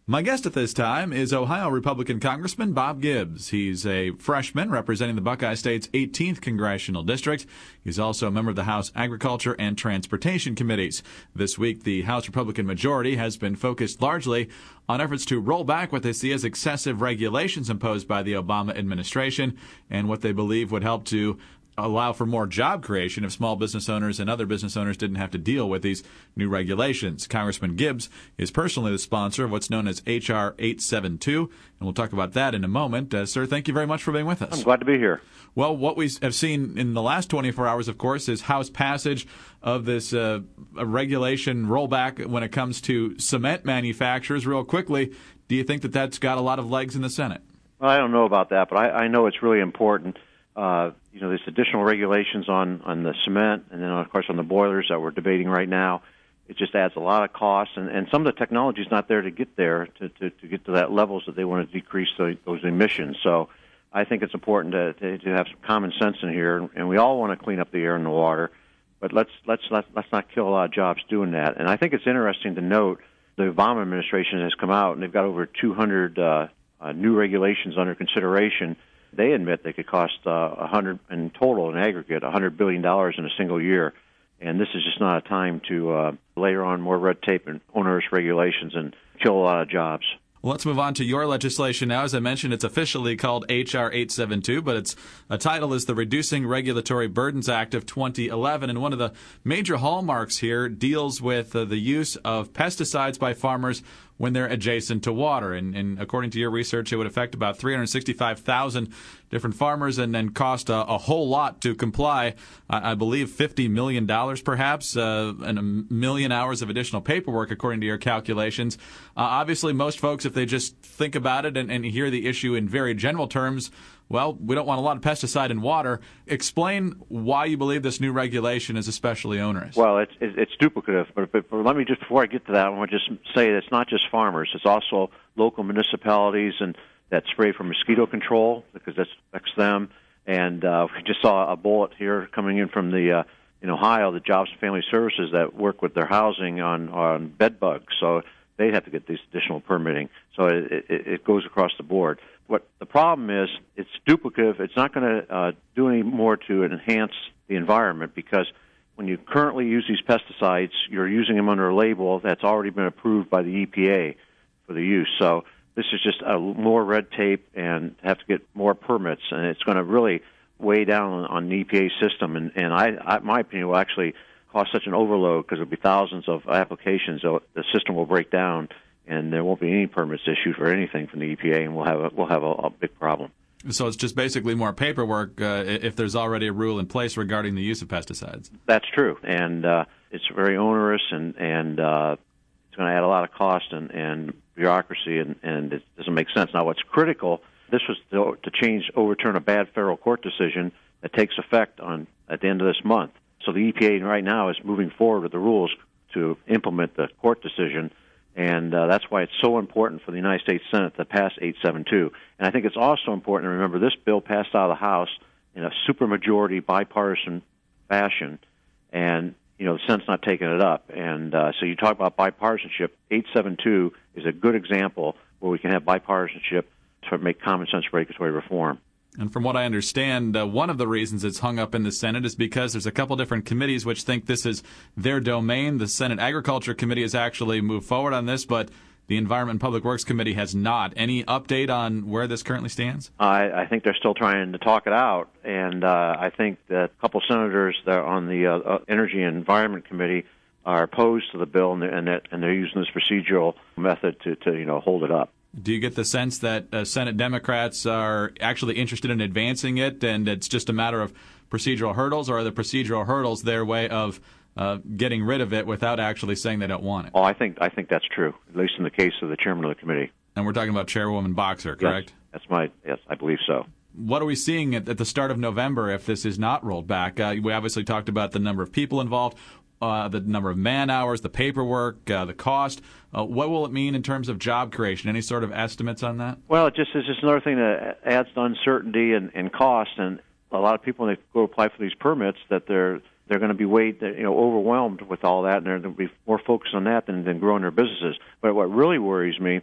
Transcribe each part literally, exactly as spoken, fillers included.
My guest at this time is Ohio Republican Congressman Bob Gibbs. He's a freshman representing the Buckeye State's eighteenth Congressional District. He's also a member of the House Agriculture and Transportation Committees. This week, the House Republican majority has been focused largely on efforts to roll back what they see as excessive regulations imposed by the Obama administration and what they believe would help to allow for more job creation if small business owners and other business owners didn't have to deal with these new regulations. Congressman Gibbs is personally the sponsor of what's known as H R eight seventy-two, and we'll talk about that in a moment. Uh, sir, thank you very much for being with us. I'm glad to be here. Well, what we have seen in the last twenty-four hours, of course, is House passage of this uh, regulation rollback when it comes to cement manufacturers. Real quickly, do you think that that's got a lot of legs in the Senate? Well, I don't know about that, but I, I know it's really important. Uh, you know, there's additional regulations on, on the cement and then, of course, on the boilers that we're debating right now. It just adds a lot of costs, and, and some of the technology is not there to get there, to, to, to get to that levels that they want to decrease the, those emissions. So I think it's important to, to, to have some common sense in here, and we all want to clean up the air and the water, but let's, let's, let's, let's not kill a lot of jobs doing that. And I think it's interesting to note the Obama administration has come out, and they've got over two hundred uh, uh, new regulations under consideration. They admit they could cost uh, one hundred in total, in aggregate, one hundred billion dollars in a single year. And this is just not a time to uh, layer on more red tape and onerous regulations and kill a lot of jobs. Well, let's move on to your legislation now. As I mentioned, it's officially called H R eight seventy-two, but its a title is the Reducing Regulatory Burdens Act of twenty eleven. And one of the major hallmarks here deals with uh, the use of pesticides by farmers when they're adjacent to water. And, and according to your research, it would affect about three hundred sixty-five thousand different farmers and then cost a, a whole lot to comply. I, I believe fifty million dollars perhaps, uh, and a million hours of additional paperwork, according to your calculations. Uh, obviously, most folks, if they just think about it and, and hear the issue in very general terms, well, we don't want a lot of pesticide in water. Explain why you believe this new regulation is especially onerous. Well, it's, it's duplicative, but, but, but let me just, before I get to that, I want to just say that it's not just farmers. It's also local municipalities and that spray for mosquito control, because that affects them. And uh, we just saw a bullet here coming in from the uh, in Ohio, the Jobs and Family Services that work with their housing on, on bed bugs. So they have to get these additional permitting. So it, it, it goes across the board. What the problem is, it's duplicative. It's not going to uh, do any more to enhance the environment, because when you currently use these pesticides, you're using them under a label that's already been approved by the E P A for the use. So this is just a more red tape and have to get more permits, and it's going to really weigh down on, on the E P A system. And, and I, I, my opinion, will actually cause such an overload because there'll be thousands of applications, so the system will break down, and there won't be any permits issued for anything from the E P A, and we'll have a, we'll have a, a big problem. So it's just basically more paperwork uh, if there's already a rule in place regarding the use of pesticides. That's true, and uh, it's very onerous, and and uh, it's going to add a lot of cost and, and bureaucracy, and, and it doesn't make sense. Now, what's critical, this was to, to change, overturn a bad federal court decision that takes effect on at the end of this month. So the E P A right now is moving forward with the rules to implement the court decision, and uh, that's why it's so important for the United States Senate to pass eight seventy-two. And I think it's also important to remember this bill passed out of the House in a supermajority bipartisan fashion, and you know the Senate's not taking it up. And uh, so you talk about bipartisanship. eight seventy-two is a good example where we can have bipartisanship to make common sense regulatory reform. And from what I understand, uh, one of the reasons it's hung up in the Senate is because there's a couple different committees which think this is their domain. The Senate Agriculture Committee has actually moved forward on this, but the Environment and Public Works Committee has not. Any update on where this currently stands? I, I think they're still trying to talk it out, and uh, I think that a couple senators that are on the uh, Energy and Environment Committee are opposed to the bill, and they're, and they're, and they're using this procedural method to, to you know hold it up. Do you get the sense that uh, Senate Democrats are actually interested in advancing it, and it's just a matter of procedural hurdles, or are the procedural hurdles their way of uh, getting rid of it without actually saying they don't want it? Oh, I think I think that's true, at least in the case of the chairman of the committee. And we're talking about Chairwoman Boxer, correct? Yes, that's my yes, I believe so. What are we seeing at, at the start of November if this is not rolled back? Uh, we obviously talked about the number of people involved. Uh, the number of man hours, the paperwork, uh, the cost. Uh, what will it mean in terms of job creation? Any sort of estimates on that? Well, it just is just another thing that adds to uncertainty and, and cost. And a lot of people, when they go apply for these permits, that they're they're going to be weighed, you know, overwhelmed with all that, and they're going to be more focused on that than, than growing their businesses. But what really worries me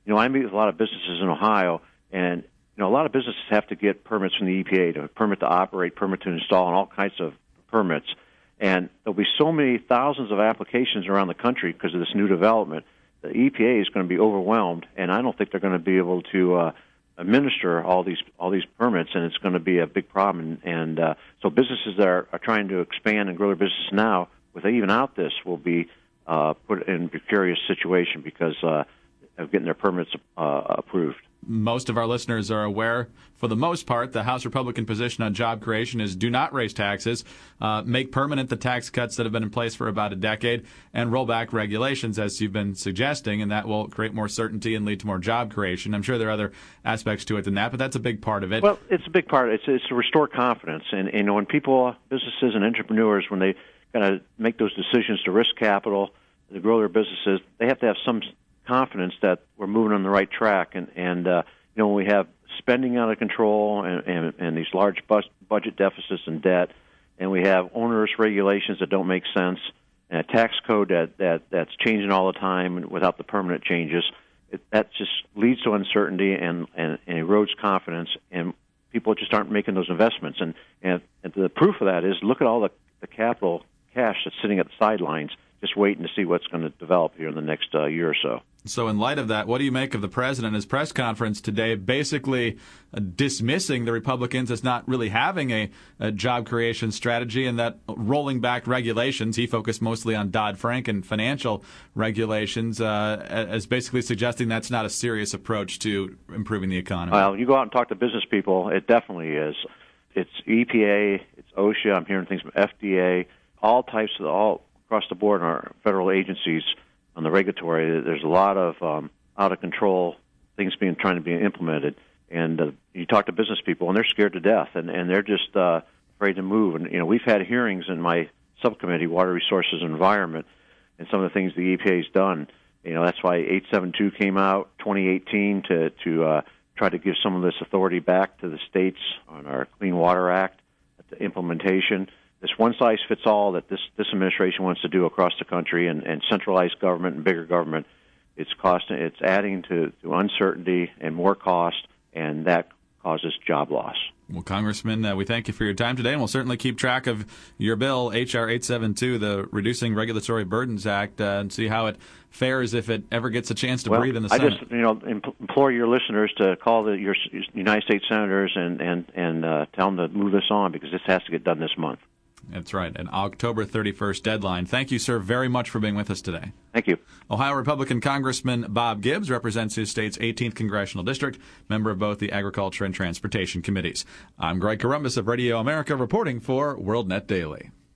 you know, I meet with a lot of businesses in Ohio, and you know, a lot of businesses have to get permits from the E P A, to permit to operate, permit to install, and all kinds of permits. And there'll be so many thousands of applications around the country because of this new development. The E P A is going to be overwhelmed, and I don't think they're going to be able to uh, administer all these all these permits, and it's going to be a big problem. And, and uh, so businesses that are, are trying to expand and grow their business now, with even out this, will be uh, put in a precarious situation because uh, of getting their permits uh, approved. Most of our listeners are aware, for the most part, the House Republican position on job creation is do not raise taxes, uh, make permanent the tax cuts that have been in place for about a decade, and roll back regulations, as you've been suggesting, and that will create more certainty and lead to more job creation. I'm sure there are other aspects to it than that, but that's a big part of it. Well, it's a big part. It's, it's to restore confidence. And, and you know, when people, businesses and entrepreneurs, when they kind of make those decisions to risk capital, to grow their businesses, they have to have some confidence that we're moving on the right track. And, and uh, you know, when we have spending out of control and, and, and these large bus, budget deficits and debt, and we have onerous regulations that don't make sense, and a tax code that, that that's changing all the time without the permanent changes, it, that just leads to uncertainty and, and, and erodes confidence, and people just aren't making those investments. And, and, and the proof of that is look at all the, the capital cash that's sitting at the sidelines, just waiting to see what's going to develop here in the next uh, year or so. So in light of that, what do you make of the president, his press conference today, basically uh, dismissing the Republicans as not really having a, a job creation strategy, and that rolling back regulations, he focused mostly on Dodd-Frank and financial regulations, uh, as basically suggesting that's not a serious approach to improving the economy? Well, you go out and talk to business people, it definitely is. It's E P A, it's OSHA, I'm hearing things from F D A, all types of, all across the board in our federal agencies on the regulatory. There's a lot of um, out-of-control things being trying to be implemented. And uh, you talk to business people, and they're scared to death, and, and they're just uh, afraid to move. And, you know, we've had hearings in my subcommittee, Water Resources and Environment, and some of the things the E P A has done. You know, that's why eight seventy-two came out twenty eighteen to, to uh, try to give some of this authority back to the states on our Clean Water Act, the implementation. This one-size-fits-all that this, this administration wants to do across the country, and, and centralized government and bigger government, it's costing, it's adding to, to uncertainty and more cost, and that causes job loss. Well, Congressman, uh, we thank you for your time today, and we'll certainly keep track of your bill, H R eight seventy-two, the Reducing Regulatory Burdens Act, uh, and see how it fares if it ever gets a chance to well, breathe in the I Senate. I just, you know, implore your listeners to call the, your United States senators and and and uh, tell them to move this on, because this has to get done this month. That's right, an October thirty-first deadline. Thank you, sir, very much for being with us today. Thank you. Ohio Republican Congressman Bob Gibbs represents his state's eighteenth Congressional District, member of both the Agriculture and Transportation Committees. I'm Greg Corombos of Radio America, reporting for WorldNet Daily.